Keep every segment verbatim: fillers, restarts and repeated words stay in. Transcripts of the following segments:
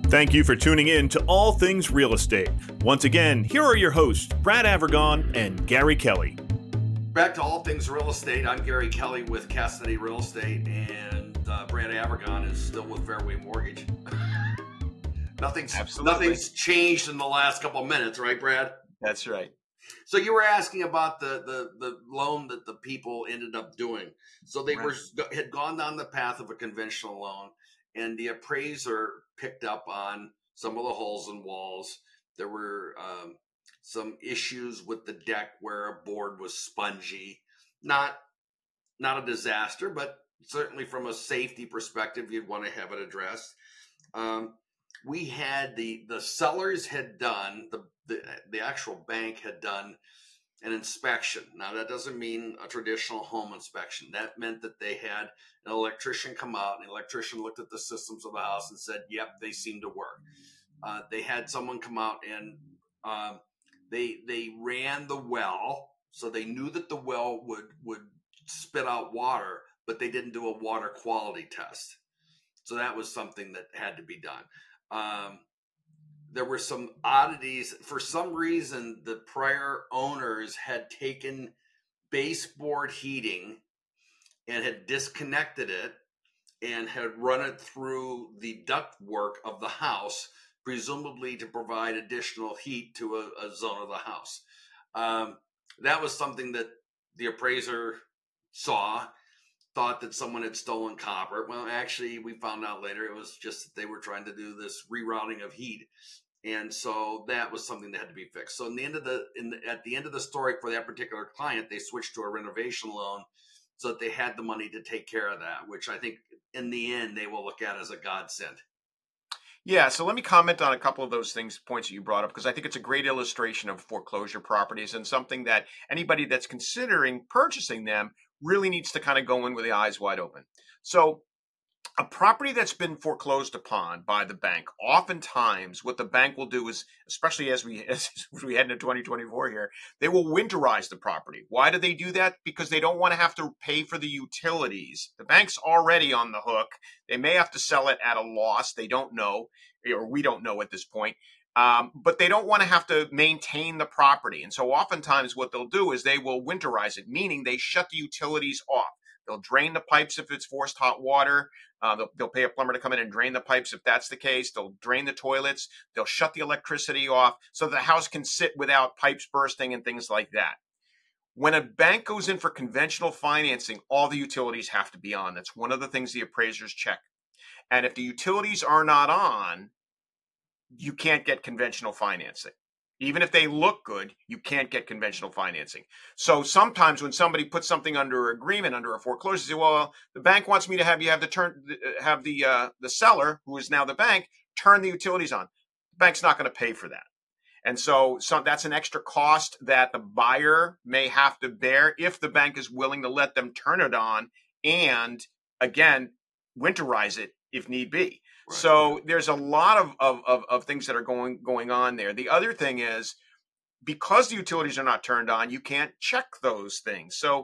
Thank you for tuning in to All Things Real Estate. Once again, here are your hosts, Brad Avergon and Gary Kelly. Back to All Things Real Estate. I'm Gary Kelly with Cassidy Real Estate, and uh, Brad Avergon is still with Fairway Mortgage. nothing's Absolutely. nothing's changed in the last couple of minutes, right, Brad? That's right. So you were asking about the the, the loan that the people ended up doing. So they Right. were had gone down the path of a conventional loan, and the appraiser picked up on some of the holes in walls. There were um, some issues with the deck where a board was spongy. Not not a disaster, but certainly from a safety perspective, you'd want to have it addressed. Um, we had the the sellers had done the, the the actual bank had done an inspection. Now that doesn't mean a traditional home inspection. That meant that they had an electrician come out, and the electrician looked at the systems of the house and said, "Yep, they seem to work." Uh, they had someone come out and um, they they ran the well, so they knew that the well would would spit out water, but they didn't do a water quality test. So that was something that had to be done. Um, there were some oddities. For some reason, the prior owners had taken baseboard heating and had disconnected it and had run it through the ductwork of the house, presumably to provide additional heat to a, a zone of the house. Um, that was something that the appraiser saw, thought that someone had stolen copper. Well, actually, we found out later it was just that they were trying to do this rerouting of heat. And so that was something that had to be fixed. So in the end of the, in the, at the end of the story for that particular client, they switched to a renovation loan so that they had the money to take care of that, which I think in the end they will look at as a godsend. Yeah, so let me comment on a couple of those things, points that you brought up, because I think it's a great illustration of foreclosure properties and something that anybody that's considering purchasing them really needs to kind of go in with the eyes wide open. So a property that's been foreclosed upon by the bank, oftentimes what the bank will do is, especially as we as we head into twenty twenty-four here, they will winterize the property. Why do they do that? Because they don't want to have to pay for the utilities. The bank's already on the hook. They may have to sell it at a loss. They don't know, or we don't know at this point. Um, but they don't want to have to maintain the property. And so oftentimes what they'll do is they will winterize it, meaning they shut the utilities off. They'll drain the pipes if it's forced hot water. Uh, they'll, they'll pay a plumber to come in and drain the pipes if that's the case. They'll drain the toilets. They'll shut the electricity off so the house can sit without pipes bursting and things like that. When a bank goes in for conventional financing, all the utilities have to be on. That's one of the things the appraisers check. And if the utilities are not on, you can't get conventional financing. Even if they look good, you can't get conventional financing. So sometimes when somebody puts something under agreement, under a foreclosure, they say, well, the bank wants me to have you have the turn, have the uh, the seller, who is now the bank, turn the utilities on. The bank's not going to pay for that. And so, so that's an extra cost that the buyer may have to bear if the bank is willing to let them turn it on and, again, winterize it if need be. Right. So there's a lot of, of, of, of things that are going going on there. The other thing is, because the utilities are not turned on, you can't check those things. So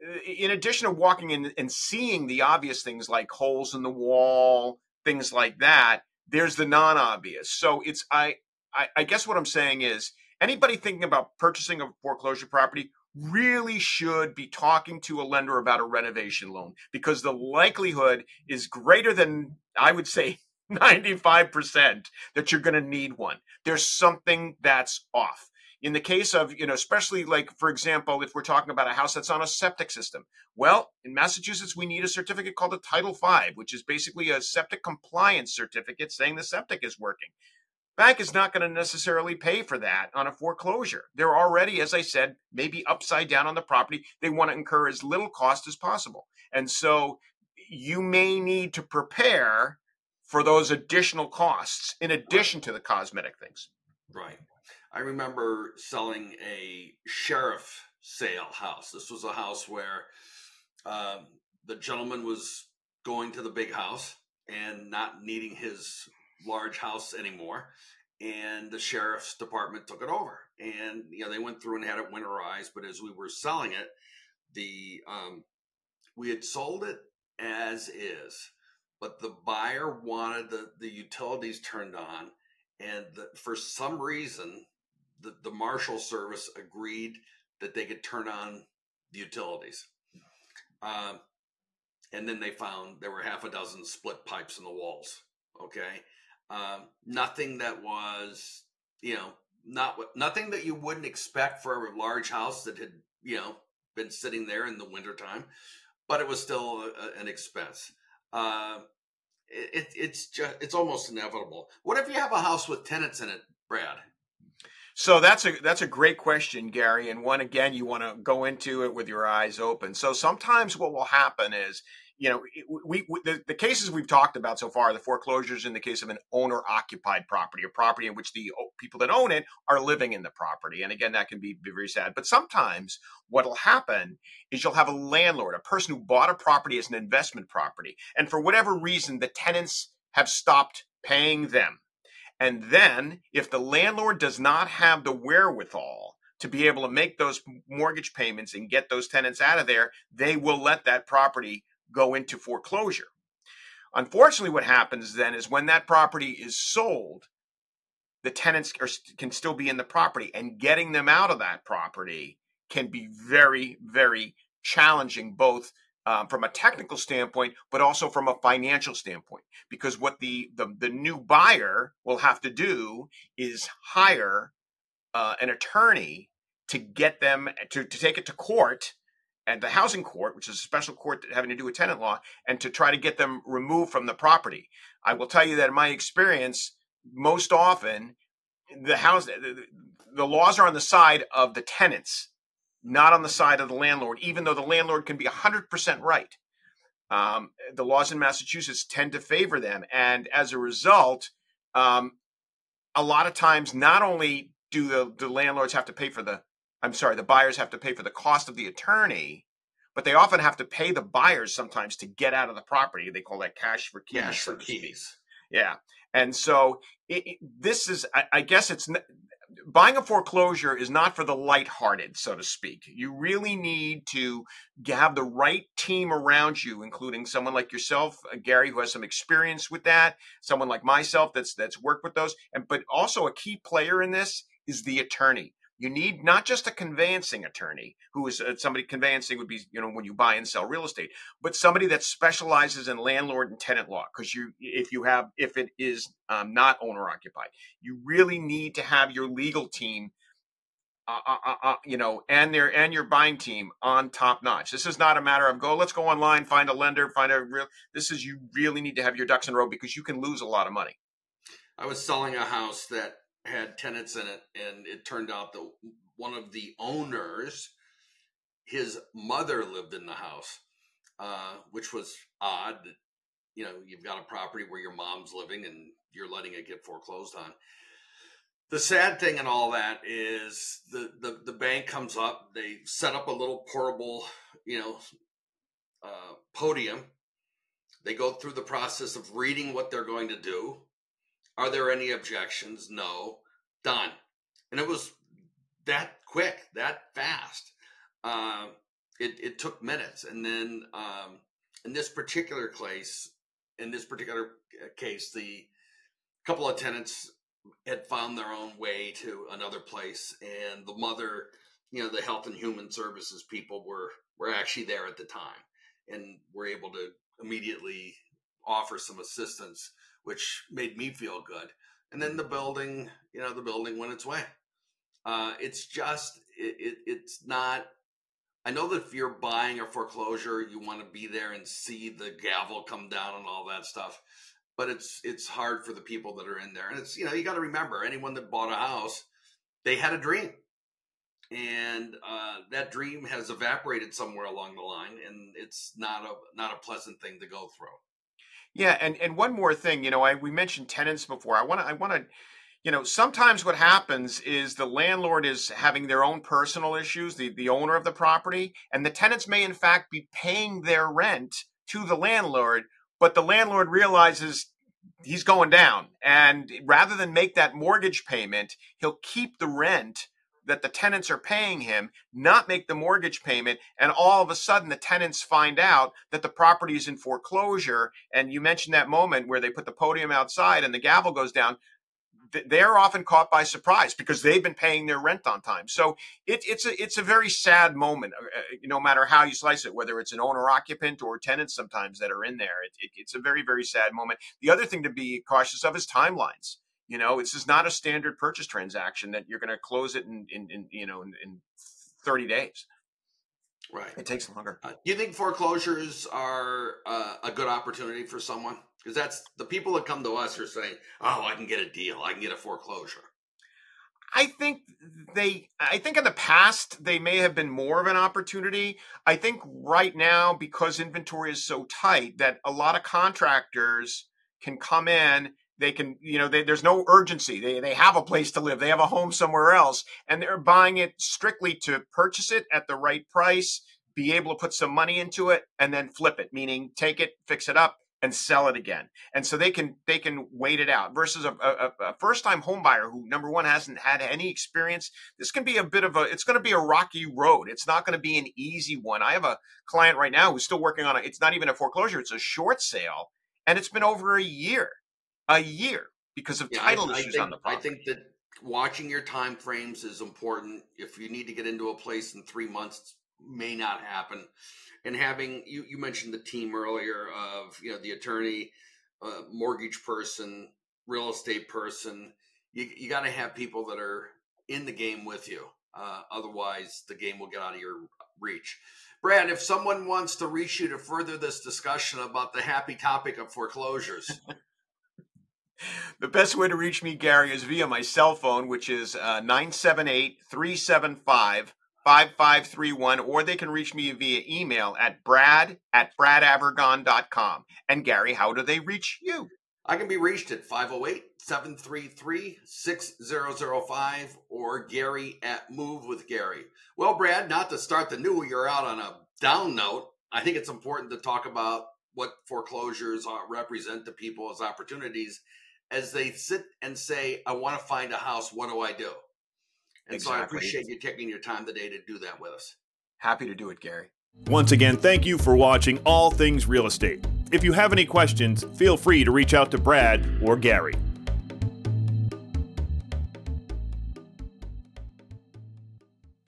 in addition to walking in and seeing the obvious things like holes in the wall, things like that, there's the non-obvious. So it's I, I, I guess what I'm saying is, anybody thinking about purchasing a foreclosure property really should be talking to a lender about a renovation loan, because the likelihood is greater than, I would say, ninety-five percent that you're going to need one. There's something that's off. In the case of, you know, especially like, for example, if we're talking about a house that's on a septic system, well, in Massachusetts, we need a certificate called a Title five, which is basically a septic compliance certificate saying the septic is working. Bank is not going to necessarily pay for that on a foreclosure. They're already, as I said, maybe upside down on the property. They want to incur as little cost as possible. And so you may need to prepare for those additional costs in addition to the cosmetic things. Right. I remember selling a sheriff sale house. This was a house where um, the gentleman was going to the big house and not needing his large house anymore, and the sheriff's department took it over. And you know, they went through and had it winterized, but as we were selling it, the um, we had sold it as is, but the buyer wanted the, the utilities turned on, and the, for some reason, the, the Marshal Service agreed that they could turn on the utilities. Um, and then they found there were half a dozen split pipes in the walls. Okay. Um, nothing that was, you know, not nothing that you wouldn't expect for a large house that had, you know, been sitting there in the wintertime, but it was still a, an expense. Uh, it, it's just, it's almost inevitable. What if you have a house with tenants in it, Brad? So that's a that's a great question, Gary, and one again you want to go into it with your eyes open. So sometimes what will happen is, you know, we, we the, the cases we've talked about so far, the foreclosures in the case of an owner-occupied property, a property in which the people that own it are living in the property, and again that can be, be very sad. But sometimes what will happen is you'll have a landlord, a person who bought a property as an investment property, and for whatever reason the tenants have stopped paying them. And then, if the landlord does not have the wherewithal to be able to make those mortgage payments and get those tenants out of there, they will let that property go into foreclosure. Unfortunately, what happens then is when that property is sold, the tenants are, can still be in the property, and getting them out of that property can be very, very challenging, both Um, from a technical standpoint, but also from a financial standpoint, because what the the, the new buyer will have to do is hire uh, an attorney to get them to, to take it to court, and the housing court, which is a special court having to do with tenant law, and to try to get them removed from the property. I will tell you that in my experience, most often the house the, the laws are on the side of the tenants, not on the side of the landlord, even though the landlord can be one hundred percent right. Um, the laws in Massachusetts tend to favor them. And as a result, um, a lot of times, not only do the, the landlords have to pay for the, I'm sorry, the buyers have to pay for the cost of the attorney, but they often have to pay the buyers sometimes to get out of the property. They call that cash for keys. Cash for keys. Yeah. And so it, it, this is, I, I guess it's, buying a foreclosure is not for the lighthearted, so to speak. You really need to have the right team around you, including someone like yourself, uh, Gary, who has some experience with that, someone like myself that's that's worked with those. And but also a key player in this is the attorney. You need not just a conveyancing attorney, who is uh, somebody conveyancing would be, you know, when you buy and sell real estate, but somebody that specializes in landlord and tenant law. Because you, if you have, if it is um, not owner occupied, you really need to have your legal team, uh, uh, uh, you know, and their and your buying team on top notch. This is not a matter of go, let's go online, find a lender, find a real. This is, you really need to have your ducks in a row, because you can lose a lot of money. I was selling a house that had tenants in it, and it turned out that one of the owners, his mother lived in the house, uh, which was odd. That, you know, you've got a property where your mom's living and you're letting it get foreclosed on. The sad thing in all that is the, the, the bank comes up, they set up a little portable, you know, uh, podium. They go through the process of reading what they're going to do. Are there any objections? No. Done. And it was that quick, that fast. Uh, it, it took minutes. And then um, in this particular case, in this particular case, the couple of tenants had found their own way to another place. And the mother, you know, the Health and Human Services people were, were actually there at the time and were able to immediately offer some assistance, which made me feel good. And then the building, you know, the building went its way. Uh, it's just, it, it, it's not, I know that if you're buying a foreclosure, you want to be there and see the gavel come down and all that stuff. But it's, it's hard for the people that are in there. And it's, you know, you got to remember, anyone that bought a house, they had a dream. And uh, that dream has evaporated somewhere along the line. And it's not a, not a pleasant thing to go through. Yeah, and, and one more thing, you know, I we mentioned tenants before. I want to, I want to, you know, sometimes what happens is the landlord is having their own personal issues, the, the owner of the property, and the tenants may in fact be paying their rent to the landlord, but the landlord realizes he's going down, and rather than make that mortgage payment, he'll keep the rent that the tenants are paying him, not make the mortgage payment, and all of a sudden the tenants find out that the property is in foreclosure. And you mentioned that moment where they put the podium outside and the gavel goes down. They're often caught by surprise because they've been paying their rent on time. So it, it's a it's a very sad moment, uh, no matter how you slice it, whether it's an owner occupant or tenants sometimes that are in there. It, it, it's a very, very sad moment. The other thing to be cautious of is timelines. You know, this is not a standard purchase transaction that you're going to close it in, in, in you know, in, in thirty days. Right. It takes longer. Uh, do you think foreclosures are uh, a good opportunity for someone? Because that's the people that come to us are saying, oh, I can get a deal. I can get a foreclosure. I think they, I think in the past, they may have been more of an opportunity. I think right now, because inventory is so tight, that a lot of contractors can come in. They can, you know, they, there's no urgency. They they have a place to live. They have a home somewhere else, and they're buying it strictly to purchase it at the right price, be able to put some money into it, and then flip it, meaning take it, fix it up, and sell it again. And so they can they can wait it out versus a, a, a first-time home buyer who, number one, hasn't had any experience. This can be a bit of a, it's going to be a rocky road. It's not going to be an easy one. I have a client right now who's still working on it. It's not even a foreclosure. It's a short sale, and it's been over a year. A year because of yeah, title I, issues I think, on the property. I think that watching your time frames is important. If you need to get into a place in three months, may not happen. And having you, you mentioned the team earlier of you know the attorney, uh, mortgage person, real estate person. You you got to have people that are in the game with you. Uh, otherwise, the game will get out of your reach. Brad, if someone wants to reach you to further this discussion about the happy topic of foreclosures. The best way to reach me, Gary, is via my cell phone, which is uh, nine seven eight, three seven five, five five three one, or they can reach me via email at brad at brad avergon dot com. And Gary, how do they reach you? I can be reached at five oh eight, seven three three, six oh oh five or Gary at Move with Gary. Well, Brad, not to start the new year out on a down note, I think it's important to talk about what foreclosures uh, represent to people as opportunities as they sit and say, I want to find a house, what do I do? And exactly. So I appreciate you taking your time today to do that with us. Happy to do it, Gary. Once again, thank you for watching All Things Real Estate. If you have any questions, feel free to reach out to Brad or Gary.